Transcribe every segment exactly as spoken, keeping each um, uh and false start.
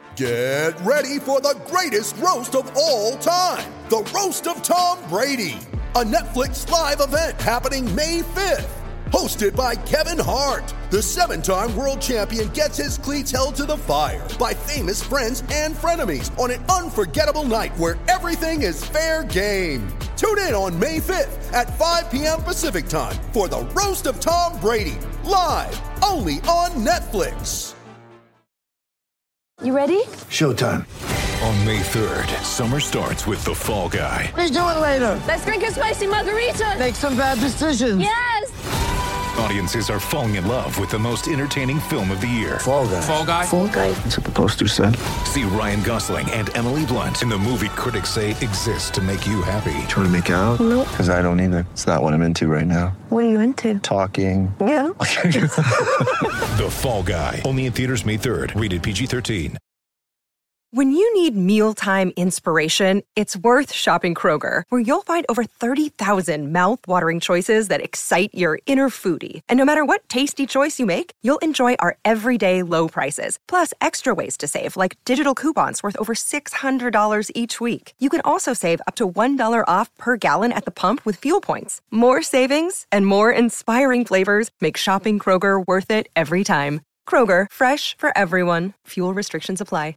Get ready for the greatest roast of all time, the Roast of Tom Brady, a Netflix live event happening May fifth. Hosted by Kevin Hart, the seven-time world champion gets his cleats held to the fire by famous friends and frenemies on an unforgettable night where everything is fair game. Tune in on May fifth at five p.m. Pacific time for the Roast of Tom Brady, live only on Netflix. You ready? Showtime. On May third, summer starts with The Fall Guy. Let's do it later. Let's drink a spicy margarita. Make some bad decisions. Yes! Audiences are falling in love with the most entertaining film of the year. Fall Guy. Fall Guy? Fall Guy. That's what the poster said. See Ryan Gosling and Emily Blunt in the movie critics say exists to make you happy. Trying to make it out? Nope. Because I don't either. It's not what I'm into right now. What are you into? Talking. Yeah. The Fall Guy. Only in theaters May third. Rated P G thirteen. When you need mealtime inspiration, it's worth shopping Kroger, where you'll find over thirty thousand mouth-watering choices that excite your inner foodie. And no matter what tasty choice you make, you'll enjoy our everyday low prices, plus extra ways to save, like digital coupons worth over six hundred dollars each week. You can also save up to one dollar off per gallon at the pump with fuel points. More savings and more inspiring flavors make shopping Kroger worth it every time. Kroger, fresh for everyone. Fuel restrictions apply.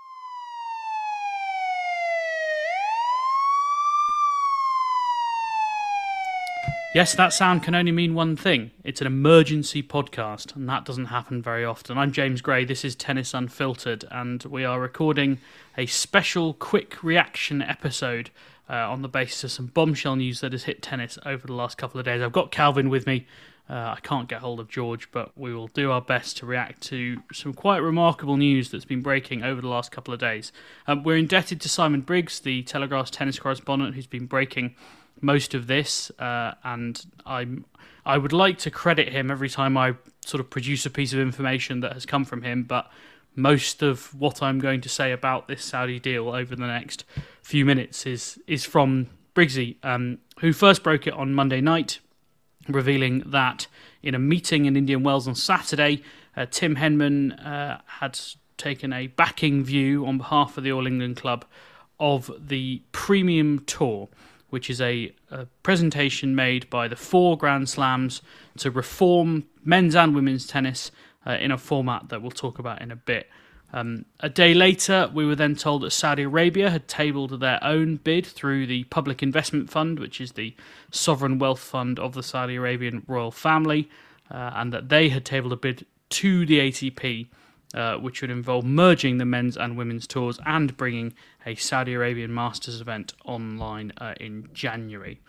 Yes, that sound can only mean one thing. It's an emergency podcast, and that doesn't happen very often. I'm James Gray, this is Tennis Unfiltered, and we are recording a special quick reaction episode uh, on the basis of some bombshell news that has hit tennis over the last couple of days. I've got Calvin with me. Uh, I can't get hold of George, but we will do our best to react to some quite remarkable news that's been breaking over the last couple of days. Um, we're indebted to Simon Briggs, the Telegraph's tennis correspondent, who's been breaking most of this, uh, and I'm I would like to credit him every time I sort of produce a piece of information that has come from him, but most of what I'm going to say about this Saudi deal over the next few minutes is is from Briggsy, um, who first broke it on Monday night, revealing that in a meeting in Indian Wells on Saturday, uh, Tim Henman uh, had taken a backing view on behalf of the All England Club of the Premium Tour, which is a, a presentation made by the four Grand Slams to reform men's and women's tennis uh, in a format that we'll talk about in a bit. Um, a day later, we were then told that Saudi Arabia had tabled their own bid through the Public Investment Fund, which is the sovereign wealth fund of the Saudi Arabian royal family, uh, and that they had tabled a bid to the A T P, uh, which would involve merging the men's and women's tours and bringing a Saudi Arabian Masters event online uh, in January.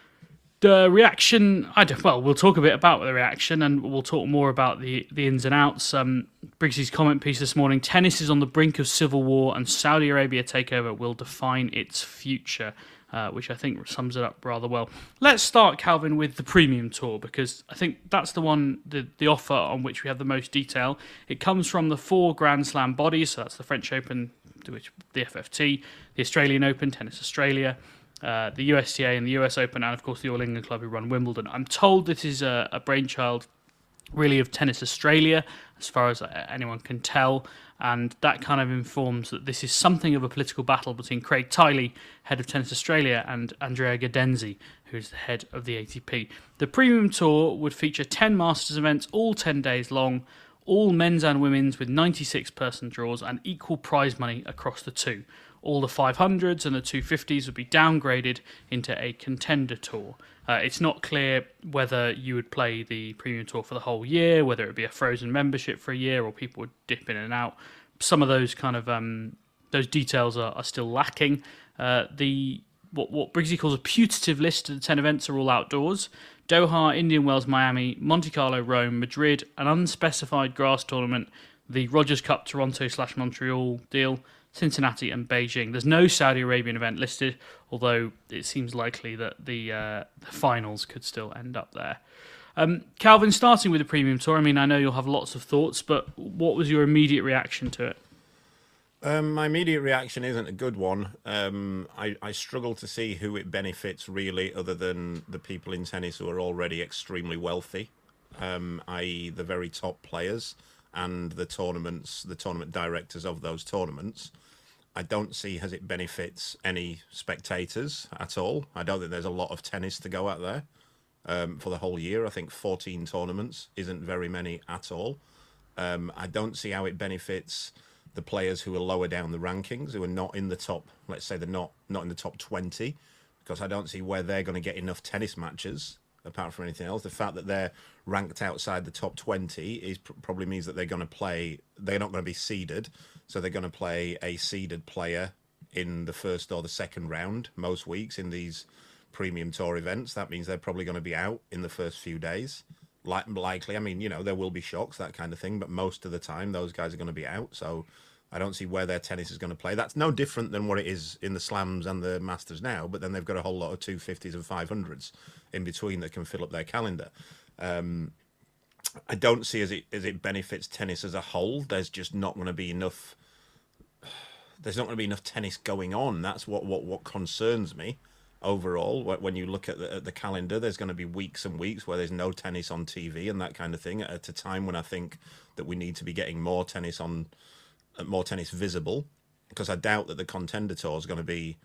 The reaction, I don't, well, we'll talk a bit about the reaction and we'll talk more about the, the ins and outs. Um, Briggsy's comment piece this morning, tennis is on the brink of civil war and Saudi Arabia takeover will define its future, uh, which I think sums it up rather well. Let's start, Calvin, with the Premium Tour, because I think that's the one, the, the offer on which we have the most detail. It comes from the four Grand Slam bodies, so that's the French Open, the F F T, the Australian Open, Tennis Australia, uh, the U S T A and the U S Open, and of course the All England Club who run Wimbledon. I'm told this is a, a brainchild really of Tennis Australia, as far as anyone can tell, and that kind of informs that this is something of a political battle between Craig Tiley, head of Tennis Australia, and Andrea Gaudenzi, who's the head of the A T P. The Premium Tour would feature ten Masters events, all ten days long, all men's and women's with ninety-six person draws and equal prize money across the two. All the five hundreds and the two fifties would be downgraded into a contender tour. Uh, it's not clear whether you would play the Premium Tour for the whole year, whether it would be a frozen membership for a year, or people would dip in and out. Some of those kind of um, those details are, are still lacking. Uh, the what what Briggsy calls a putative list of the ten events are all outdoors. Doha, Indian Wells, Miami, Monte Carlo, Rome, Madrid, an unspecified grass tournament, the Rogers Cup Toronto slash Montreal deal, Cincinnati and Beijing. There's no Saudi Arabian event listed, although it seems likely that the, uh, the finals could still end up there. Um, Calvin, starting with the Premium Tour, I mean, I know you'll have lots of thoughts, but what was your immediate reaction to it? Um, my immediate reaction isn't a good one. Um, I, I struggle to see who it benefits really, other than the people in tennis who are already extremely wealthy, um, that is the very top players. and the tournaments, the tournament directors of those tournaments. I don't see as it benefits any spectators at all. I don't think there's a lot of tennis to go out there um, for the whole year. I think fourteen tournaments isn't very many at all. Um, I don't see how it benefits the players who are lower down the rankings, who are not in the top, let's say they're not, not in the top twenty, because I don't see where they're going to get enough tennis matches, apart from anything else. The fact that they're ranked outside the top twenty is probably means that they're going to play, they're not going to be seeded, so they're going to play a seeded player in the first or the second round most weeks in these premium tour events. That means they're probably going to be out in the first few days. Like, likely, I mean, you know, there will be shocks, that kind of thing, but most of the time those guys are going to be out, so I don't see where their tennis is going to play. That's no different than what it is in the Slams and the Masters now, but then they've got a whole lot of two fifties and five hundreds in between that can fill up their calendar. Um, I don't see as it as it benefits tennis as a whole. There's just not going to be enough. There's not going to be enough tennis going on. That's what what what concerns me overall. When you look at the, at the calendar, there's going to be weeks and weeks where there's no tennis on T V and that kind of thing. At a time when I think that we need to be getting more tennis on. More tennis visible, because I doubt that the Contender Tour is going to be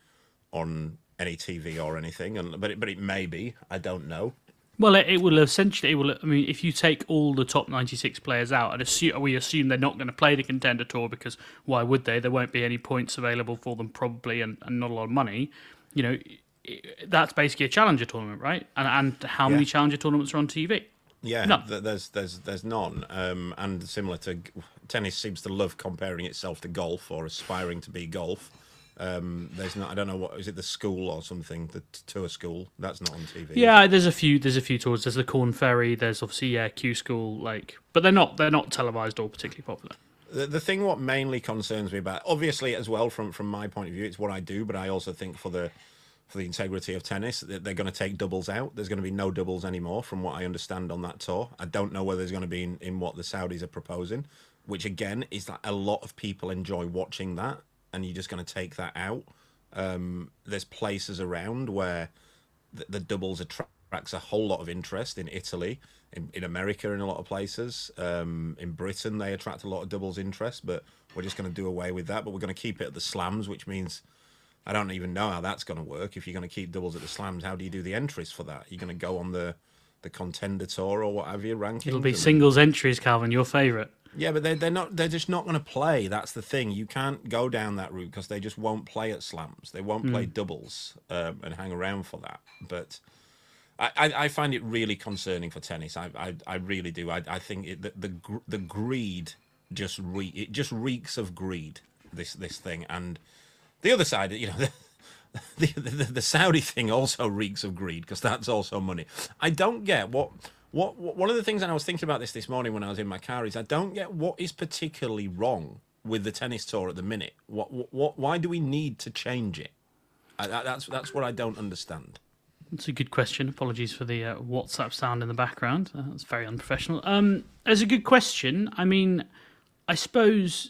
on any T V or anything, and but it, but it may be. I don't know. Well, it, it will essentially. It will. I mean, if you take all the top ninety-six players out, and assume, we assume they're not going to play the Contender Tour, because why would they? There won't be any points available for them probably, and, and not a lot of money. You know, it, that's basically a Challenger tournament, right? And and how yeah. many Challenger tournaments are on T V? Yeah, none. there's there's there's none, um, and similar to tennis, seems to love comparing itself to golf or aspiring to be golf. Um, there's not. I don't know what is it, the school or something, the tour school. That's not on T V. Yeah, there's a few. There's a few tours. There's the Corn Ferry. There's obviously yeah Q School, like, but they're not they're not televised or particularly popular. The the thing what mainly concerns me about, obviously as well from from my point of view, it's what I do, but I also think for the. For the integrity of tennis, they're going to take doubles out. There's going to be no doubles anymore, from what I understand on that tour. I don't know whether there's going to be in, in what the Saudis are proposing, which again is that a lot of people enjoy watching that, and you're just going to take that out. Um, there's places around where the, the doubles attracts a whole lot of interest in Italy, in, in America, in a lot of places. Um, in Britain, they attract a lot of doubles interest, but we're just going to do away with that. But we're going to keep it at the Slams, which means. I don't even know how that's going to work. If you're going to keep doubles at the Slams, how do you do the entries for that? You're going to go on the, the Contender Tour or what have you, rankings? It'll be and... singles entries, Calvin, your favourite. Yeah, but they're, they're, not, they're just not going to play. That's the thing. You can't go down that route because they just won't play at Slams. They won't mm. play doubles um, and hang around for that. But I, I, I find it really concerning for tennis. I I, I really do. I, I think it, the, the the greed just re- it just reeks of greed, this, this thing. And... The other side, you know, the, the, the, the Saudi thing also reeks of greed because that's also money. I don't get what, what, what, one of the things, and I was thinking about this this morning when I was in my car, is I don't get what is particularly wrong with the tennis tour at the minute. What, what, what why do we need to change it? I, that, that's, that's what I don't understand. That's a good question. Apologies for the uh, WhatsApp sound in the background. Uh, that's very unprofessional. Um, it's a good question. I mean, I suppose...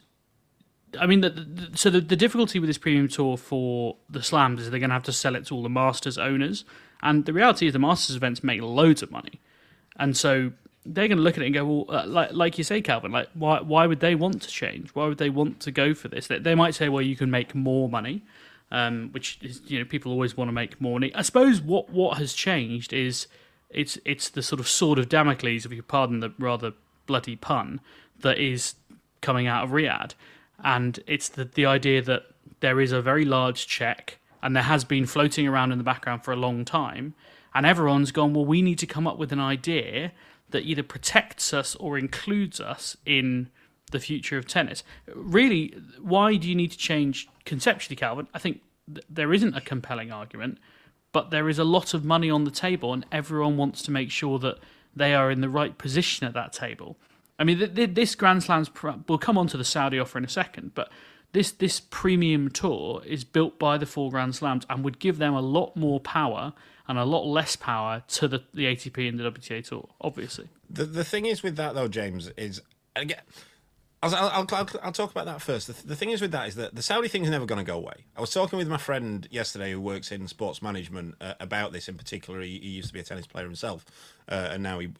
I mean, the, the, so the, the difficulty with this premium tour for the Slams is they're going to have to sell it to all the Masters owners. And the reality is the Masters events make loads of money. And so they're going to look at it and go, well, uh, like, like you say, Calvin, like why why would they want to change? Why would they want to go for this? They, they might say, well, you can make more money, um, which is, you know, people always want to make more money. I suppose what, what has changed is it's it's the sort of sword of Damocles, if you pardon the rather bloody pun, that is coming out of Riyadh. And it's the, the idea that there is a very large check, and there has been floating around in the background for a long time, and everyone's gone, well, we need to come up with an idea that either protects us or includes us in the future of tennis. Really, why do you need to change conceptually, Calvin? I think th- there isn't a compelling argument, but there is a lot of money on the table, and everyone wants to make sure that they are in the right position at that table. I mean, th- th- this Grand Slam's... We'll come on to the Saudi offer in a second, but this this premium tour is built by the four Grand Slams and would give them a lot more power and a lot less power to the, the A T P and the W T A Tour, obviously. The the thing is with that, though, James, is... Again, I'll, I'll, I'll, I'll talk about that first. The, the thing is with that is that the Saudi thing is never going to go away. I was talking with my friend yesterday who works in sports management uh, about this in particular. He, he used to be a tennis player himself, uh, and now he... he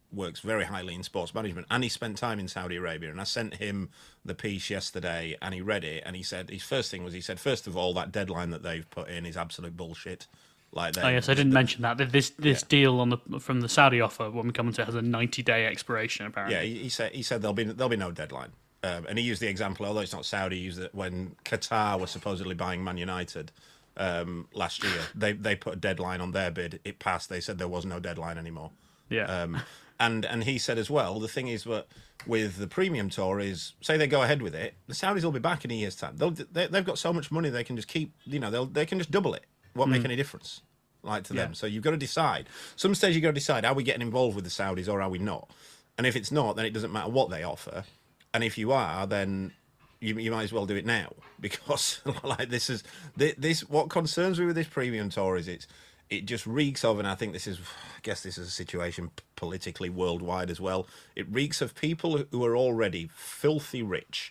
works very highly in sports management, and he spent time in Saudi Arabia. And I sent him the piece yesterday, and he read it, and he said his first thing was he said, first of all, that deadline that they've put in is absolute bullshit. Like they, oh yes, I didn't mention that. This this yeah. deal on the from the Saudi offer, when we come into it, has a ninety day expiration. Apparently, yeah. He, he said he said there'll be there'll be no deadline, um, and he used the example, although it's not Saudi. He used it when Qatar was supposedly buying Man United um, last year. They they put a deadline on their bid. It passed. They said there was no deadline anymore. Yeah. Um, and and he said as well, the thing is, what with the premium tour is, say they go ahead with it, the Saudis will be back in a year's time. They'll, they, they've got so much money they can just keep. You know, they'll they can just double it. Won't mm. make any difference. Like to them. Yeah. So you've got to decide. Some stage you've got to decide, are we getting involved with the Saudis or are we not? And if it's not, then it doesn't matter what they offer. And if you are, then you, you might as well do it now, because like this is this, this what concerns me with this premium tour is it's it just reeks of, and I think this is, I guess this is a situation politically worldwide as well. It reeks of people who are already filthy rich,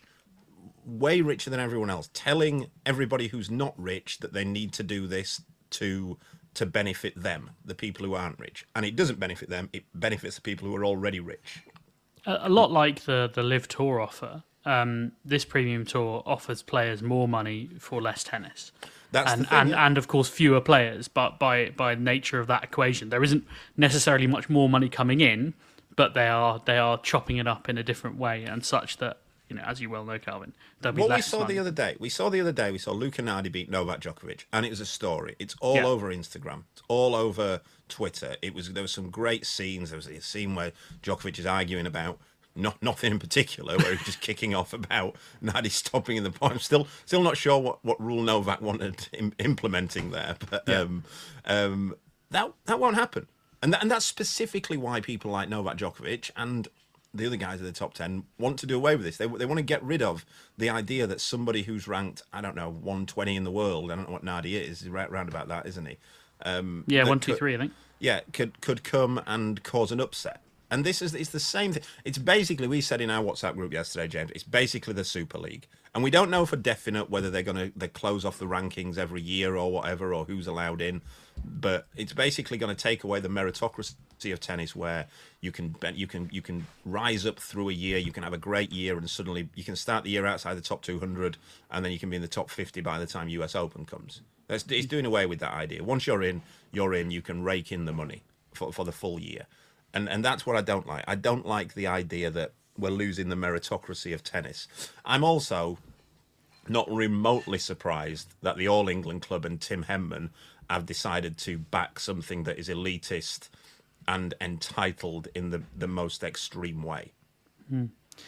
way richer than everyone else, telling everybody who's not rich that they need to do this to to benefit them, the people who aren't rich. And it doesn't benefit them, it benefits the people who are already rich. A, a lot like the, the Live Tour offer, um, this premium tour offers players more money for less tennis. That's and, the thing, and, yeah. and of course fewer players, but by by nature of that equation, there isn't necessarily much more money coming in, but they are they are chopping it up in a different way, and such that, you know, as you well know, Calvin, there'll be what less we saw money. the other day, we saw the other day, we saw Luca Nardi beat Novak Djokovic, and it was a story. It's all Yeah. over Instagram. It's all over Twitter. It was there was some great scenes. There was a scene where Djokovic is arguing about not nothing in particular, where he's just kicking off about Nardi stopping in the point. I'm still still not sure what, what rule Novak wanted im- implementing there, but Yeah. um, um, that that won't happen. And that, and that's specifically why people like Novak Djokovic and the other guys in the top ten want to do away with this. They they want to get rid of the idea that somebody who's ranked, I don't know, one twenty in the world, I don't know what Nardi is, he's right round about that, isn't he? Um, Yeah, that one, two, could- three, I think. Yeah, could could come and cause an upset. And this is it's the same thing. It's basically, we said in our WhatsApp group yesterday, James, it's basically the Super League. And we don't know for definite whether they're going to they close off the rankings every year or whatever, or who's allowed in. But it's basically going to take away the meritocracy of tennis, where you can you can you can rise up through a year, you can have a great year, and suddenly you can start the year outside the top two hundred, and then you can be in the top fifty by the time U S Open comes. That's, it's doing away with that idea. Once you're in, you're in. You can rake in the money for for the full year, and and that's what I don't like. I don't like the idea that we're losing the meritocracy of tennis. I'm also not remotely surprised that the All England Club and Tim Henman have decided to back something that is elitist and entitled in the, the most extreme way. Hmm.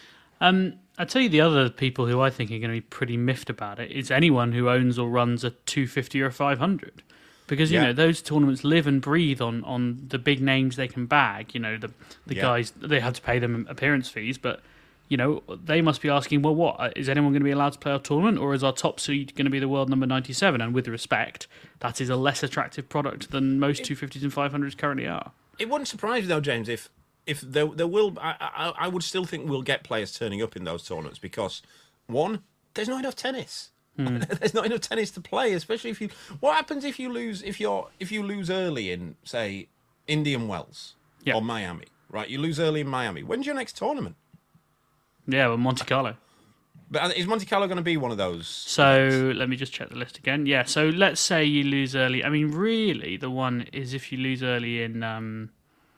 Um, I'll tell you the other people who I think are going to be pretty miffed about it is anyone who owns or runs a two fifty or a five hundred. Because, you Yeah. know, those tournaments live and breathe on, on the big names they can bag. You know, the the Yeah. guys, they have to pay them appearance fees, but, you know, they must be asking, well, what? Is anyone going to be allowed to play our tournament, or is our top seed going to be the world number ninety-seven? And with respect, that is a less attractive product than most two fifties and five hundreds currently are. It wouldn't surprise me, though, James, if if there, there will... I, I, I would still think we'll get players turning up in those tournaments because, one, there's not enough tennis. Hmm. There's not enough tennis to play, especially if you... What happens if you lose if you're if you lose early in, say, Indian Wells Yeah. or Miami, right? You lose early in Miami. When's your next tournament? Yeah, well, Monte Carlo. But is Monte Carlo going to be one of those? So let me just check the list again. Yeah, so let's say you lose early. I mean, really, the one is if you lose early in... Um...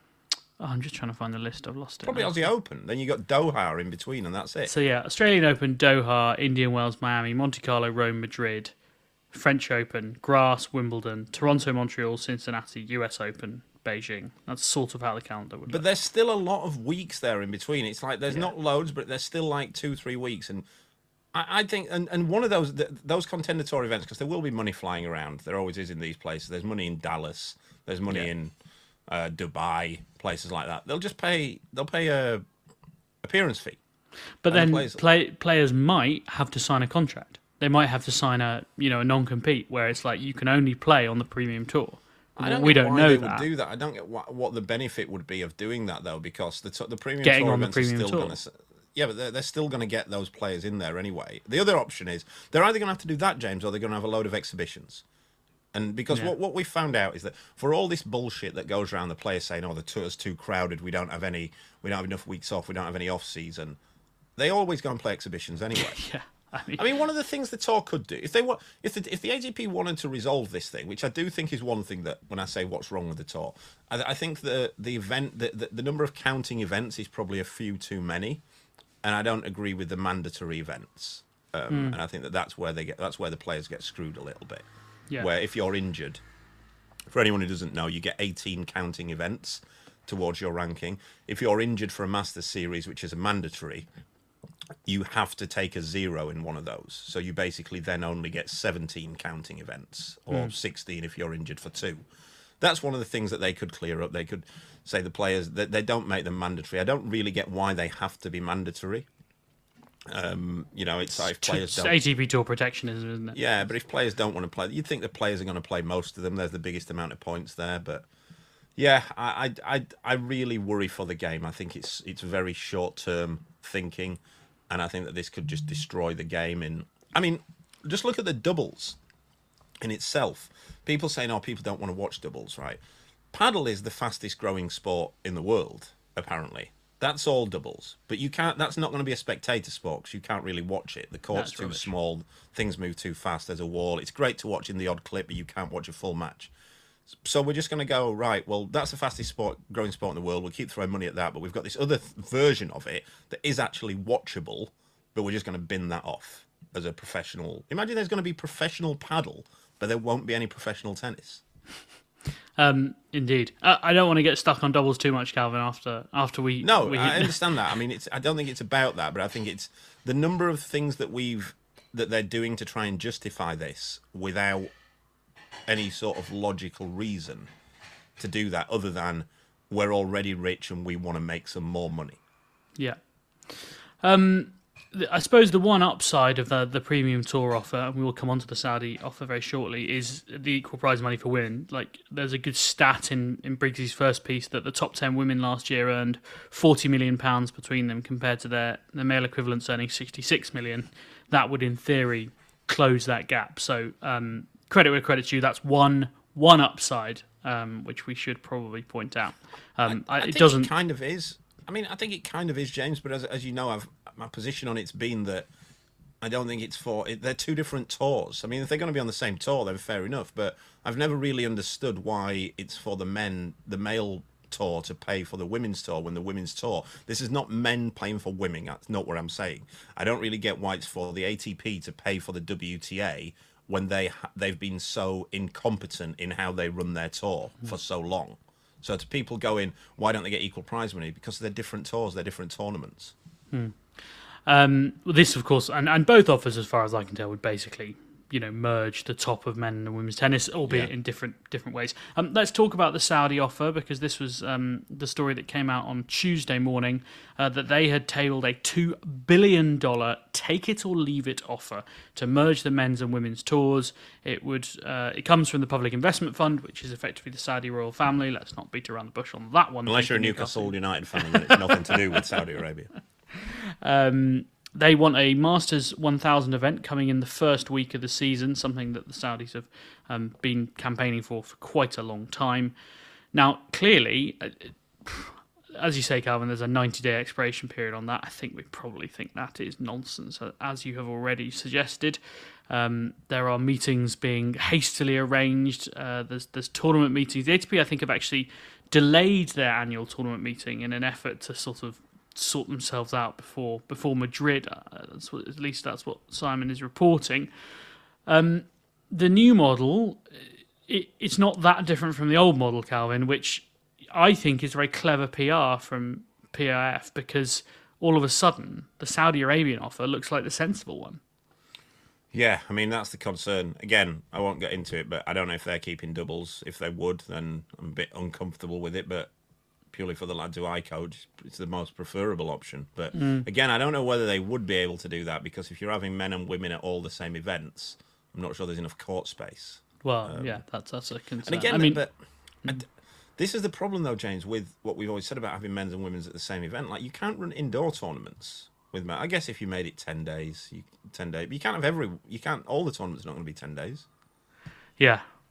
Oh, I'm just trying to find the list. I've lost it. Probably now. Aussie Open. Then you got Doha in between, and that's it. So yeah, Australian Open, Doha, Indian Wells, Miami, Monte Carlo, Rome, Madrid, French Open, Grass, Wimbledon, Toronto, Montreal, Cincinnati, U S Open, Beijing. That's sort of how the calendar would But look. there's still a lot of weeks there in between. It's like there's not loads, but there's still like two, three weeks. And I, I think, and, and one of those th- those contender tour events, because there will be money flying around. There always is in these places. There's money in Dallas. There's money Yeah. in uh, Dubai, places like that. They'll just pay. They'll pay a appearance fee. But and then players- play, players might have to sign a contract. They might have to sign a you know a non-compete where it's like you can only play on the premium tour. I don't we get don't why know they that. would do that. I don't get what, what the benefit would be of doing that though, because the t- the premium Getting tour on the events premium are still tour. going to. Yeah, but they're, they're still going to get those players in there anyway. The other option is they're either going to have to do that, James, or they're going to have a load of exhibitions. And because Yeah. what, what we found out is that for all this bullshit that goes around the players saying, oh, the tour's too crowded, we don't have any, we don't have enough weeks off, we don't have any off season, they always go and play exhibitions anyway. Yeah. I mean, I mean, one of the things the tour could do, if they want, if the if the A T P wanted to resolve this thing, which I do think is one thing that when I say what's wrong with the tour, I, I think the the event, the, the the number of counting events is probably a few too many, and I don't agree with the mandatory events, um, Mm. and I think that that's where they get, that's where the players get screwed a little bit. Yeah. Where if you're injured, for anyone who doesn't know, you get eighteen counting events towards your ranking. If you're injured for a Masters Series, which is a mandatory, you have to take a zero in one of those. So you basically then only get seventeen counting events, or Mm. sixteen if you're injured for two. That's one of the things that they could clear up. They could say the players that they don't make them mandatory. I don't really get why they have to be mandatory. Um, you know, it's like if players it's don't. A T P Tour protectionism, isn't it? Yeah, but if players don't want to play, you'd think the players are going to play most of them. There's the biggest amount of points there, but yeah, I, I, I, I really worry for the game. I think it's it's very short term thinking, and I think that this could just destroy the game. In, I mean, just look at the doubles in itself. People saying, "Oh, people don't want to watch doubles," right? Paddle is the fastest growing sport in the world, apparently. That's all doubles, but you can't. That's not going to be a spectator sport because you can't really watch it. The court's That's too rubbish. small. Things move too fast. There's a wall. It's great to watch in the odd clip, but you can't watch a full match. So we're just going to go, right, well, that's the fastest sport, growing sport in the world. We'll keep throwing money at that, but we've got this other th- version of it that is actually watchable, but we're just going to bin that off as a professional. Imagine there's going to be professional paddle, but there won't be any professional tennis. Um, indeed. I, I don't want to get stuck on doubles too much, Calvin. After after we No, we, I understand that. I mean, it's. I don't think it's about that, but I think it's the number of things that we've that they're doing to try and justify this without any sort of logical reason to do that, other than we're already rich and we want to make some more money. Yeah. Um, th- I suppose the one upside of the, the premium tour offer, and we will come on to the Saudi offer very shortly, is the equal prize money for women. Like, there's a good stat in, in Briggs's first piece that the top ten women last year earned forty million pounds between them compared to their, their male equivalents earning sixty-six million. That would, in theory, close that gap. So, um, credit where credit's due, that's one one upside, um, which we should probably point out. Um, I, I it think doesn't. It kind of is. I mean, I think it kind of is, James. But as as you know, I've my position on it's been that I don't think it's for. It, they're two different tours. I mean, if they're going to be on the same tour, then fair enough. But I've never really understood why it's for the men, the male tour, to pay for the women's tour when the women's tour. This is not men playing for women. That's not what I'm saying. I don't really get why it's for the A T P to pay for the W T A when they ha- they've been so incompetent in how they run their tour for so long. So to people going, why don't they get equal prize money? Because they're different tours, they're different tournaments. Hmm. Um, well, this, of course, and, and both offers, as far as I can tell, would basically, you know, merge the top of men and women's tennis, albeit Yeah. in different different ways. Um, let's talk about the Saudi offer, because this was um, the story that came out on Tuesday morning, uh, that they had tabled a two billion dollars take-it-or-leave-it offer to merge the men's and women's tours. It would uh, it comes from the Public Investment Fund, which is effectively the Saudi royal family. Let's not beat around the bush on that one. Unless you're a Newcastle United fan, then it's nothing to do with Saudi Arabia. Um, they want a Masters one thousand event coming in the first week of the season, something that the Saudis have um, been campaigning for for quite a long time. Now, clearly, uh, as you say, Calvin, there's a ninety-day expiration period on that. I think we probably think that is nonsense, as you have already suggested. Um, there are meetings being hastily arranged. Uh, there's there's tournament meetings. The A T P, I think, have actually delayed their annual tournament meeting in an effort to sort of sort themselves out before before Madrid. Uh, that's what, at least that's what Simon is reporting. Um, the new model, it, it's not that different from the old model, Calvin, which I think is very clever P R from P I F, because all of a sudden the Saudi Arabian offer looks like the sensible one. Yeah, I mean, that's the concern. Again, I won't get into it, but I don't know if they're keeping doubles. If they would, then I'm a bit uncomfortable with it, but purely for the lads who I coach, it's the most preferable option. But Mm. again, I don't know whether they would be able to do that, because if you're having men and women at all the same events, I'm not sure there's enough court space. Well, Um, yeah, that's that's a concern. And again, I mean, but I d- this is the problem, though, James, with what we've always said about having men's and women's at the same event. Like, you can't run indoor tournaments with men. I guess if you made it ten days, you, ten days, but you can't have every. You can't. All the tournaments are not going to be ten days. yeah,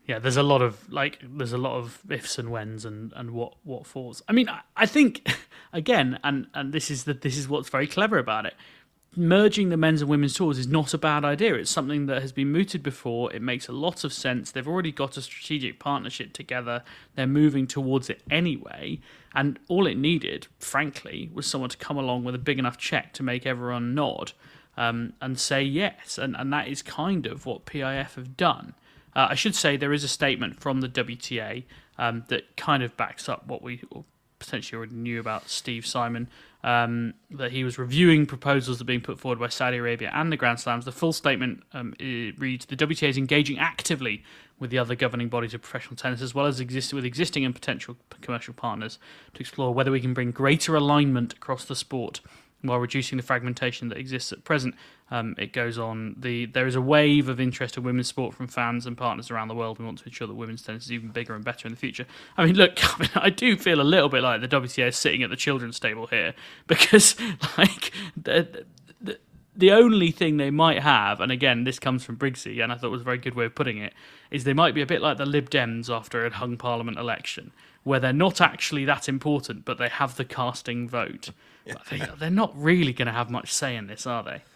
Yeah, there's a lot of like, there's a lot of ifs and whens and, and what what falls. I mean, I, I think again, and, and this is the this is what's very clever about it. Merging the men's and women's tours is not a bad idea. It's something that has been mooted before. It makes a lot of sense. They've already got a strategic partnership together. They're moving towards it anyway. And all it needed, frankly, was someone to come along with a big enough check to make everyone nod um, and say yes. And, and that is kind of what P I F have done. Uh, I should say there is a statement from the W T A um, that kind of backs up what we potentially already knew about Steve Simon, um, that he was reviewing proposals that are being put forward by Saudi Arabia and the Grand Slams. The full statement um, it reads, the W T A is engaging actively with the other governing bodies of professional tennis, as well as exist- with existing and potential commercial partners, to explore whether we can bring greater alignment across the sport while reducing the fragmentation that exists at present. Um, it goes on, the there is a wave of interest in women's sport from fans and partners around the world. We want to ensure that women's tennis is even bigger and better in the future. I mean, look, I, mean, I do feel a little bit like the W T A is sitting at the children's table here, because like the, the, the only thing they might have, and again, this comes from Briggsy, and I thought it was a very good way of putting it, is they might be a bit like the Lib Dems after a hung Parliament election, where they're not actually that important, but they have the casting vote. Yeah. But they, they're not really going to have much say in this, are they?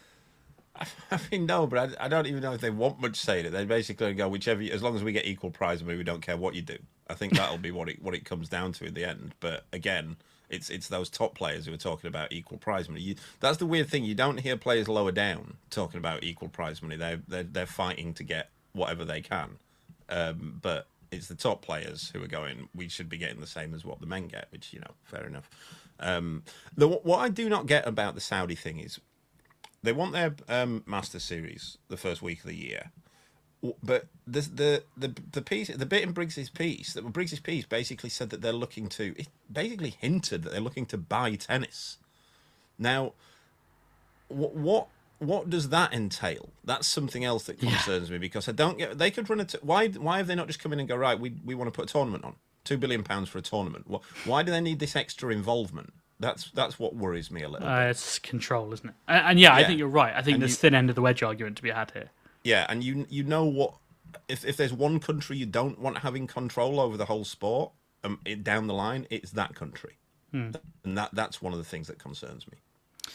I mean, no, but I, I don't even know if they want much say in it. They basically go, whichever, as long as we get equal prize money, we don't care what you do. I think that'll be what it what it comes down to in the end. But again, it's it's those top players who are talking about equal prize money. You, that's the weird thing. You don't hear players lower down talking about equal prize money. They they're, they're fighting to get whatever they can. Um, but it's the top players who are going, we should be getting the same as what the men get, which, you know, fair enough. Um, the, what I do not get about the Saudi thing is, they want their um, Master Series the first week of the year, but the the the the piece, the bit in Briggs's piece, that Briggs's piece basically said that they're looking to, it basically hinted that they're looking to buy tennis. Now, what what what does that entail? That's something else that concerns yeah. me, because I don't get. They could run a. T- why why have they not just come in and go, right? We we want to put a tournament on, two billion pounds for a tournament. Why do they need this extra involvement? That's that's what worries me a little uh, bit. It's control, isn't it? And, and yeah, yeah, I think you're right. I think and there's you, thin end of the wedge argument to be had here. Yeah, and you you know what? If if there's one country you don't want having control over the whole sport, um, it, down the line, it's that country, hmm. and that that's one of the things that concerns me.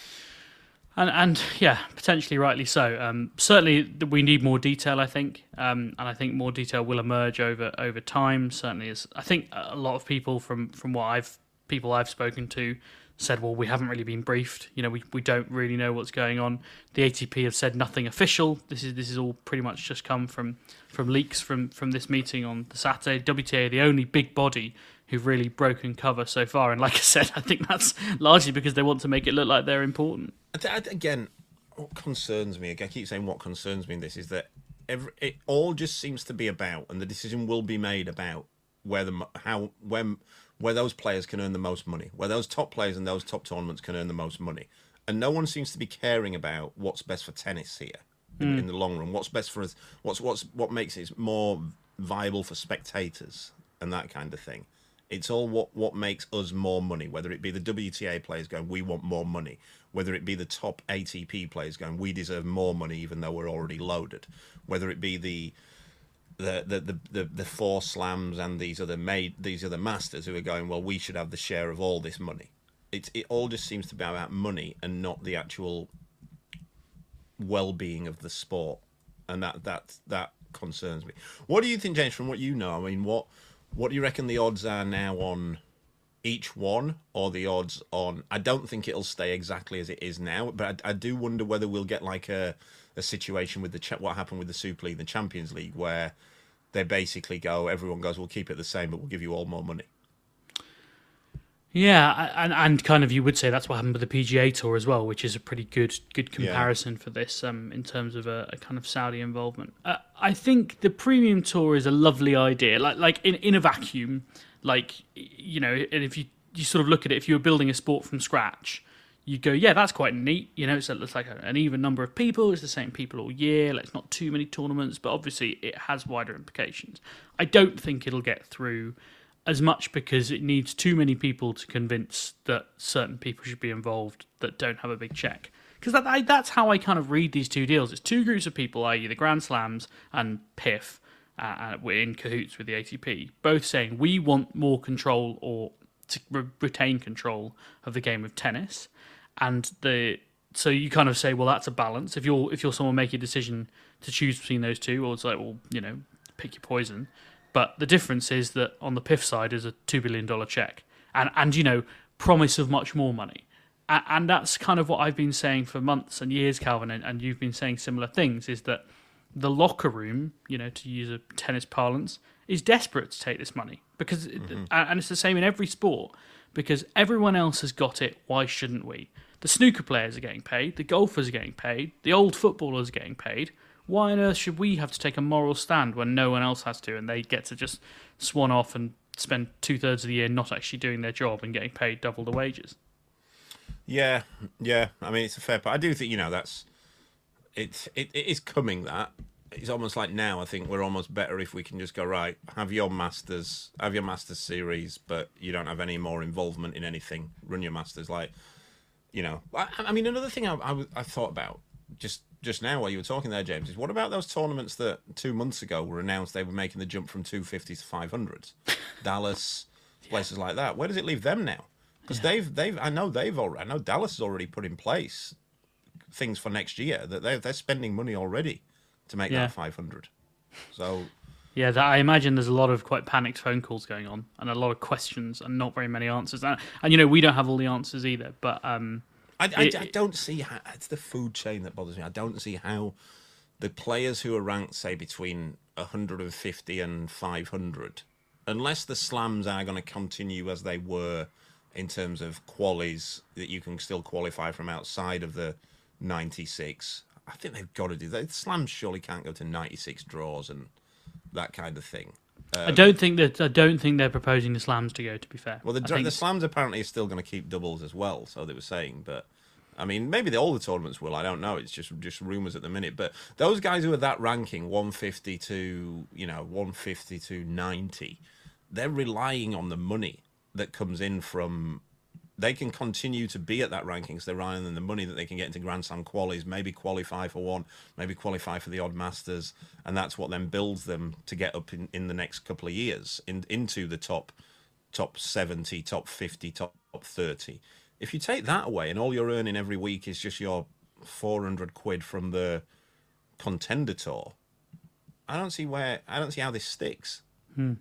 And and yeah, potentially rightly so. Um, certainly, we need more detail, I think, um, and I think more detail will emerge over over time. Certainly, as I think a lot of people from from what I've people I've spoken to said, well, we haven't really been briefed. You know, we, we don't really know what's going on. The A T P have said nothing official. This is this is all pretty much just come from, from leaks from, from this meeting on the Saturday. W T A are the only big body who've really broken cover so far. And like I said, I think that's largely because they want to make it look like they're important. Again, what concerns me, I keep saying what concerns me in this, is that every, it all just seems to be about, and the decision will be made about, where the how when where those players can earn the most money, where those top players and those top tournaments can earn the most money, and no one seems to be caring about what's best for tennis here in, mm. in the long run. What's best for us? What's what's what makes it more viable for spectators and that kind of thing. It's all what what makes us more money. Whether it be the W T A players going, we want more money. Whether it be the top A T P players going, we deserve more money, even though we're already loaded. Whether it be the The, the the the the four slams and these other made these other masters who are going, well, we should have the share of all this money. It it all just seems to be about money and not the actual well-being of the sport, and that that that concerns me. What do you think, James? From what you know, I mean, what what do you reckon the odds are now on each one, or the odds on? I don't think it'll stay exactly as it is now, but I, I do wonder whether we'll get like a a situation with the what happened with the Super League, the Champions League, where they basically go, everyone goes, we'll keep it the same, but we'll give you all more money. Yeah, and and kind of you would say that's what happened with the P G A Tour as well, which is a pretty good good comparison yeah. for this um, in terms of a, a kind of Saudi involvement. Uh, I think the Premium Tour is a lovely idea, like like in, in a vacuum, like, you know, and if you, you sort of look at it, if you were building a sport from scratch, you'd go, yeah, that's quite neat. You know, it's, a, it's like a, an even number of people. It's the same people all year. Like, it's not too many tournaments, but obviously it has wider implications. I don't think it'll get through as much because it needs too many people to convince that certain people should be involved that don't have a big check. Because that, I, that's how I kind of read these two deals. It's two groups of people, that is the Grand Slams and P I F, uh, we're in cahoots with the A T P, both saying we want more control or to re- retain control of the game of tennis, and the so you kind of say, well, that's a balance. If you're if you're someone making a decision to choose between those two, or it's like, well, you know, pick your poison. But the difference is that on the P I F side is a two billion dollars check, and and you know, promise of much more money. And, and that's kind of what I've been saying for months and years, Calvin, and, and you've been saying similar things, is that the locker room, you know, to use a tennis parlance, is desperate to take this money. Because, mm-hmm. And it's the same in every sport, because everyone else has got it, why shouldn't we? The snooker players are getting paid, the golfers are getting paid, the old footballers are getting paid. Why on earth should we have to take a moral stand when no one else has to, and they get to just swan off and spend two-thirds of the year not actually doing their job and getting paid double the wages? Yeah, yeah. I mean, it's a fair point. I do think, you know, that's... It, it it is coming, that. It's almost like now, I think we're almost better if we can just go, right, have your Masters, have your Masters series, but you don't have any more involvement in anything. Run your Masters. Like, you know, I, I mean, another thing I, I, I thought about just, just now while you were talking there, James, is what about those tournaments that two months ago were announced they were making the jump from two fifties to five hundreds? Dallas, places yeah. like that. Where does it leave them now? Because yeah. they've, they've, I know they've already, I know Dallas has already put in place things for next year, that they're, they're spending money already to make yeah. that five hundred. So yeah, that, I imagine there's a lot of quite panicked phone calls going on and a lot of questions and not very many answers. And, and you know, we don't have all the answers either, but um, I, I, it, I don't see how, it's the food chain that bothers me. I don't see how the players who are ranked, say, between one hundred fifty and five hundred, unless the slams are going to continue as they were in terms of qualies that you can still qualify from outside of the ninety-six. I think they've got to do that. Slams surely can't go to ninety-six draws and that kind of thing. Um, I don't think that. I don't think they're proposing the slams to go. To be fair, well, the, think... the slams apparently are still going to keep doubles as well. So they were saying, but I mean, maybe the older tournaments will. I don't know. It's just just rumours at the minute. But those guys who are that ranking, one fifty to you know one fifty to ninety, they're relying on the money that comes in from. They can continue to be at that ranking because they're relying on the money that they can get into Grand Slam qualies, maybe qualify for one, maybe qualify for the odd Masters, and that's what then builds them to get up in, in the next couple of years in, into the top top seventy, top fifty, top, top thirty. If you take that away and all you're earning every week is just your four hundred quid from the Contender Tour, I don't see where I don't see how this sticks. Hmm.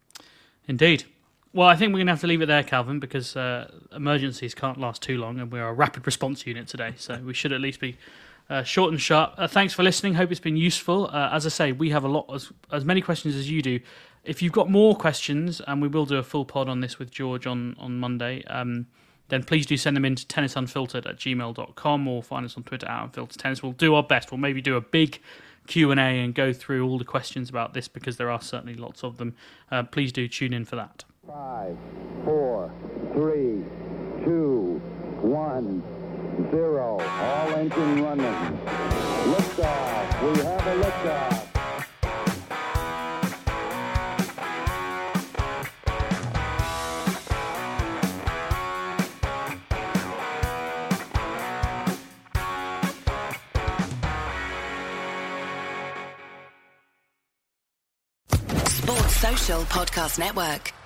Indeed. Well, I think we're going to have to leave it there, Calvin, because uh, emergencies can't last too long, and we're a rapid response unit today, so we should at least be uh, short and sharp. Uh, thanks for listening. Hope it's been useful. Uh, as I say, we have a lot, as, as many questions as you do. If you've got more questions, and we will do a full pod on this with George on, on Monday, um, then please do send them in to tennisunfiltered at gmail dot com or find us on Twitter at Unfiltered Tennis. We'll do our best. We'll maybe do a big Q and A and go through all the questions about this, because there are certainly lots of them. Uh, please do tune in for that. Five, four, three, two, one, zero. All engine running. Liftoff. We have a liftoff. Sports Social Podcast Network.